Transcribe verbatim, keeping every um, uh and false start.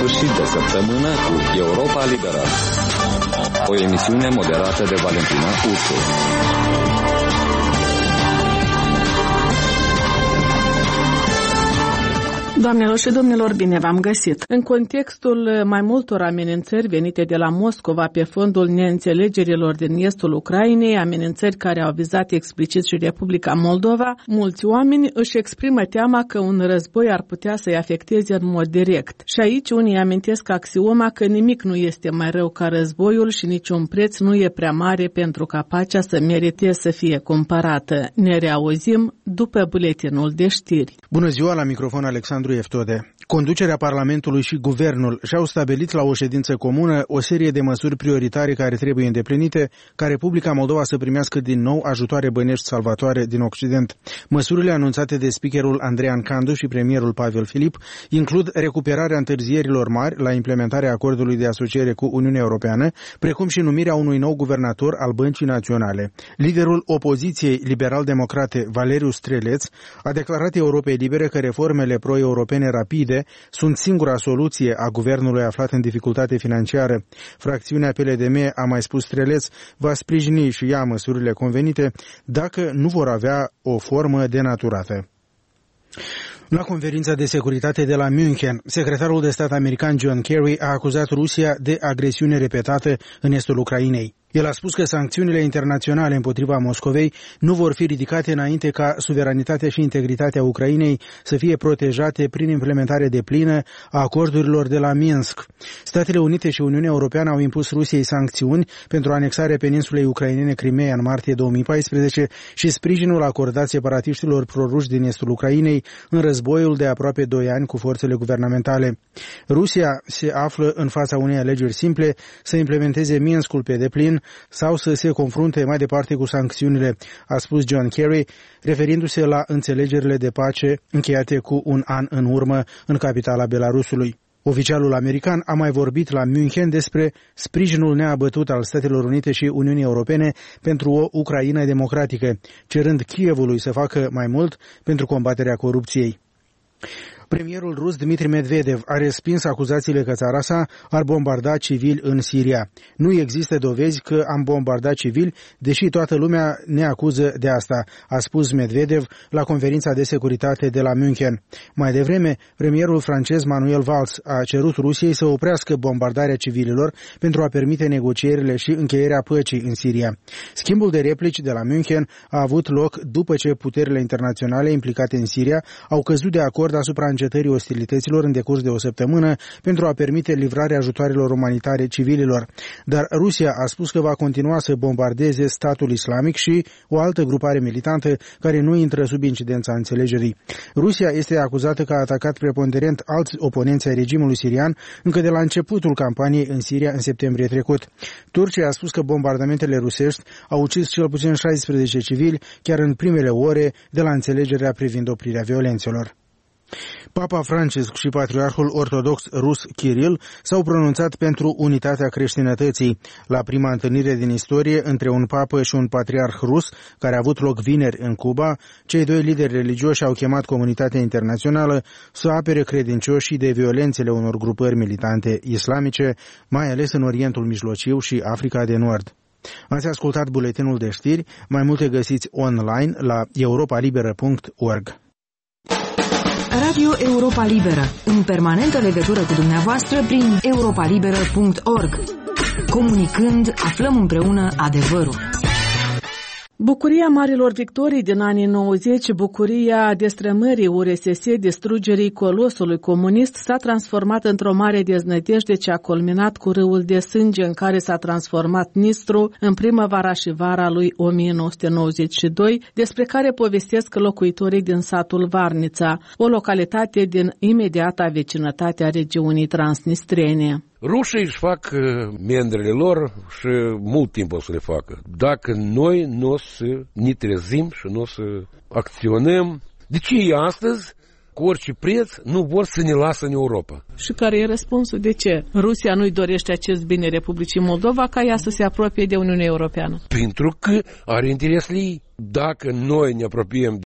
sfârșit de săptămână cu Europa Liberă, o emisiune moderată de Valentina Ursu. Doamnelor și domnilor, bine v-am găsit. În contextul mai multor amenințări venite de la Moscova pe fondul neînțelegerilor din estul Ucrainei, amenințări care au vizat explicit și Republica Moldova, mulți oameni își exprimă teama că un război ar putea să-i afecteze în mod direct. Și aici unii amintesc axioma că nimic nu este mai rău ca războiul și niciun preț nu e prea mare pentru ca pacea să merite să fie cumpărată. Ne reauzim după buletinul de știri. Bună ziua, la microfon Alexandru Eftode. Conducerea Parlamentului și Guvernul și-au stabilit la o ședință comună o serie de măsuri prioritare care trebuie îndeplinite ca Republica Moldova să primească din nou ajutoare bănești salvatoare din Occident. Măsurile anunțate de speakerul Andrean Candu și premierul Pavel Filip includ recuperarea întârzierilor mari la implementarea acordului de asociere cu Uniunea Europeană, precum și numirea unui nou guvernator al Băncii Naționale. Liderul opoziției liberal-democrate Valeriu Streleț a declarat Europei Libere că reformele pro-europene rapide sunt singura soluție a guvernului aflat în dificultate financiară. Fracțiunea P L D M, a mai spus Streleț, va sprijini și ea măsurile convenite dacă nu vor avea o formă denaturată. La conferința de securitate de la München, secretarul de stat american John Kerry a acuzat Rusia de agresiune repetată în estul Ucrainei. El a spus că sancțiunile internaționale împotriva Moscovei nu vor fi ridicate înainte ca suveranitatea și integritatea Ucrainei să fie protejate prin implementare deplină a acordurilor de la Minsk. Statele Unite și Uniunea Europeană au impus Rusiei sancțiuni pentru anexarea peninsulei ucrainene Crimeea în martie două mii paisprezece și sprijinul acordat separatiștilor proruși din estul Ucrainei în războiul de aproape doi ani cu forțele guvernamentale. Rusia se află în fața unei alegeri simple: să implementeze Minskul pe deplin sau să se confrunte mai departe cu sancțiunile, a spus John Kerry, referindu-se la înțelegerile de pace încheiate cu un an în urmă în capitala Belarusului. Oficialul american a mai vorbit la München despre sprijinul neabătut al Statelor Unite și Uniunii Europene pentru o Ucraina democratică, cerând Kievului să facă mai mult pentru combaterea corupției. Premierul rus Dmitri Medvedev a respins acuzațiile că țara sa ar bombarda civili în Siria. Nu există dovezi că am bombardat civili, deși toată lumea ne acuză de asta, a spus Medvedev la conferința de securitate de la München. Mai devreme, premierul francez Manuel Valls a cerut Rusiei să oprească bombardarea civililor pentru a permite negocierile și încheierea păcii în Siria. Schimbul de replici de la München a avut loc după ce puterile internaționale implicate în Siria au căzut de acord asupra încetării ostilităților în decurs de o săptămână pentru a permite livrarea ajutoarelor umanitare civililor. Dar Rusia a spus că va continua să bombardeze statul islamic și o altă grupare militantă care nu intră sub incidența înțelegerii. Rusia este acuzată că a atacat preponderent alți oponenți ai regimului sirian încă de la începutul campaniei în Siria în septembrie trecut. Turcia a spus că bombardamentele rusești au ucis cel puțin șaisprezece civili chiar în primele ore de la înțelegerea privind oprirea violențelor. Papa Francisc și Patriarhul Ortodox rus Kiril s-au pronunțat pentru unitatea creștinătății. La prima întâlnire din istorie între un papă și un patriarh rus, care a avut loc vineri în Cuba, cei doi lideri religioși au chemat comunitatea internațională să apere credincioșii de violențele unor grupări militante islamice, mai ales în Orientul Mijlociu și Africa de Nord. Ați ascultat buletinul de știri, mai multe găsiți online la europa liberă punct org. Radio Europa Liberă, în permanentă legătură cu dumneavoastră prin europa liberă punct org. Comunicând, aflăm împreună adevărul. Bucuria marilor victorii din anii nouăzeci, bucuria destrămării U R S S, distrugerii colosului comunist, s-a transformat într-o mare deznădejde ce a culminat cu râul de sânge în care s-a transformat Nistru în primăvara și vara lui o mie nouă sute nouăzeci și doi, despre care povestesc locuitorii din satul Varnița, o localitate din imediata vecinătate a regiunii transnistrene. Rușii își fac mendrele lor și mult timp o să le facă. Dacă noi nu o să ne trezim și nu o să acționăm, de ce ei astăzi, cu orice preț, nu vor să ne lasă în Europa? Și care e răspunsul? De ce Rusia nu-i dorește acest bine Republicii Moldova ca ea să se apropie de Uniunea Europeană? Pentru că are interesele ei. Dacă noi ne apropiem